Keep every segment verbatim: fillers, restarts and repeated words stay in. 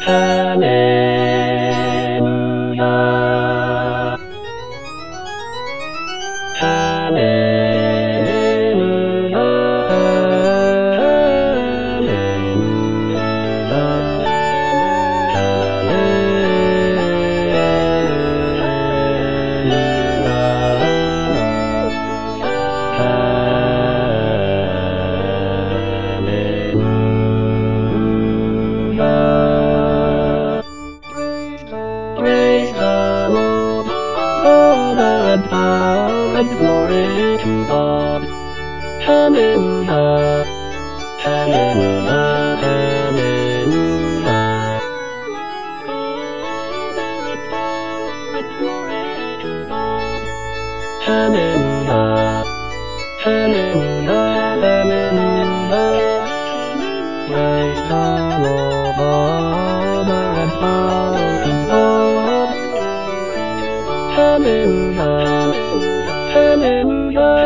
Hallelujah. Praise the Lord, honor and power and glory to God. Hallelujah, hallelujah, hallelujah. Hallelujah, hallelujah, hallelujah. Praise the Lord, honor and power to God. Hallelujah, hallelujah,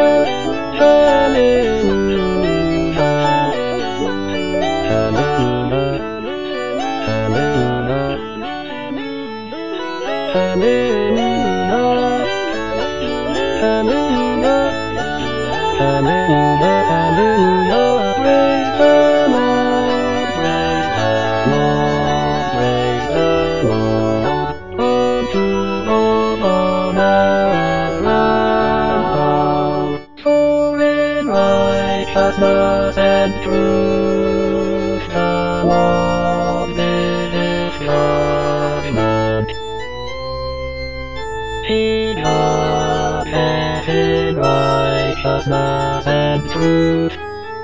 hallelujah. Hallelujah, hallelujah, hallelujah, hallelujah, hallelujah, hallelujah. Praise the Lord, praise the Lord, praise the Lord. Unto all honor and power, for in righteousness and truth the Lord giveth judgment. He judgeth in righteousness and truth.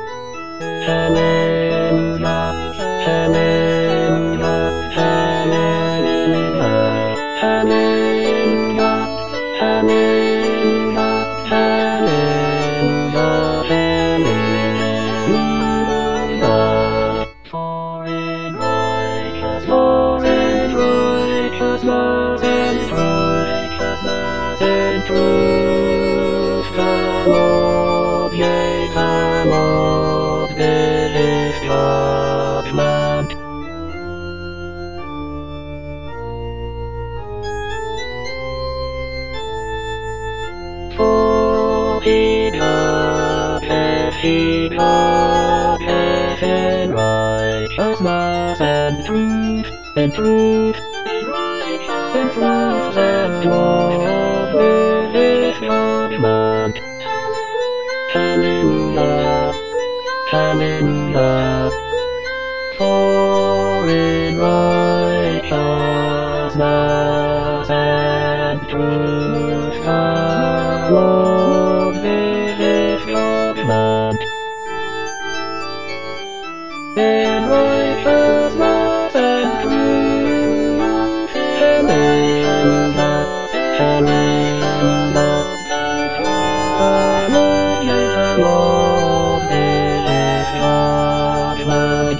Hallelujah, hallelujah, hallelujah, hallelujah, hallelujah, hallelujah, hallelujah. For in righteousness, for in righteousness and truth, and truth, the Lord, yea, the Lord giveth judgment. For he judgeth, he judgeth in righteousness and truth, and truth, and truth, and Lord giveth judgment. Hallelujah, hallelujah. For in righteousness and truth the Lord giveth judgment. In righteousness and truth, hallelujah, hallelujah. Hallelujah, the Lord giveth judgment.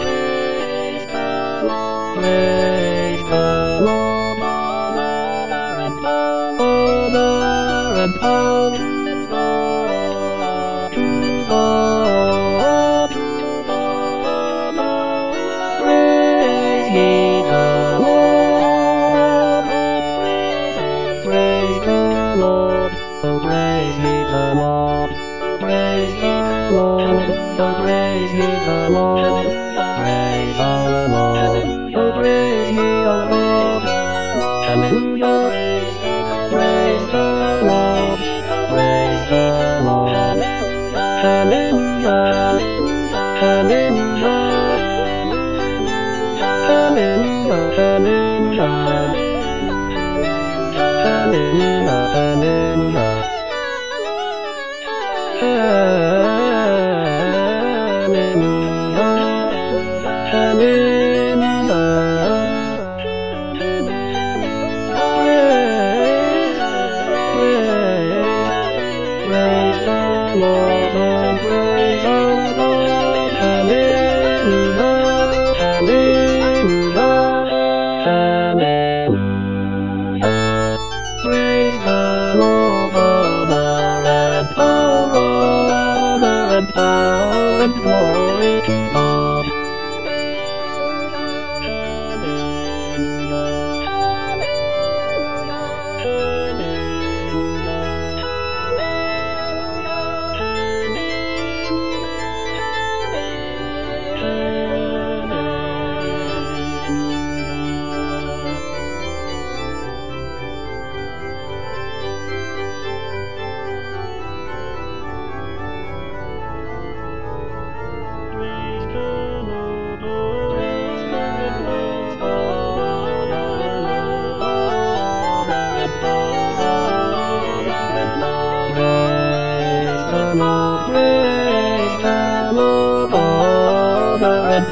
Praise the Lord, honor and power, honor and power to God, to God. Praise ye the Lord, praise the Lord, oh praise ye the Lord, praise the Lord, oh praise ye the Lord, praise the Lord, oh praise ye the Lord. Hallelujah, praise the Lord, praise the Lord. Hallelujah, hallelujah, hallelujah, hallelujah, hallelujah, hallelujah. Hallelujah, hallelujah. Praise the Lord, oh praise the Lord. Hallelujah, hallelujah, hallelujah.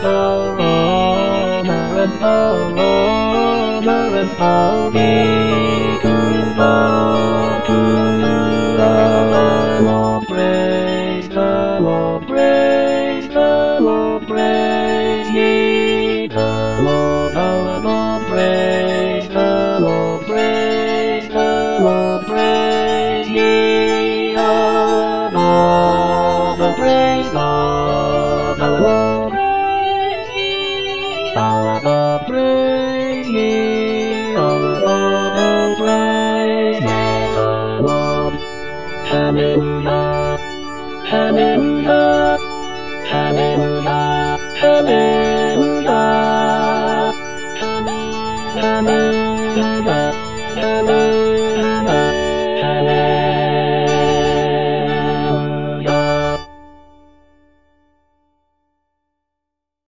oh, oh, and oh, oh, and oh, be to Lord, to the Lord, praise the Lord, praise the Lord, praise ye the Lord, our Lord, praise the Lord, praise the Lord, praise ye our Lord, praise God, our Lord, our Lord, praise ye, our Lord, oh, praise ye the Lord. Hallelujah, hallelujah, hallelujah, hallelujah, hallelujah.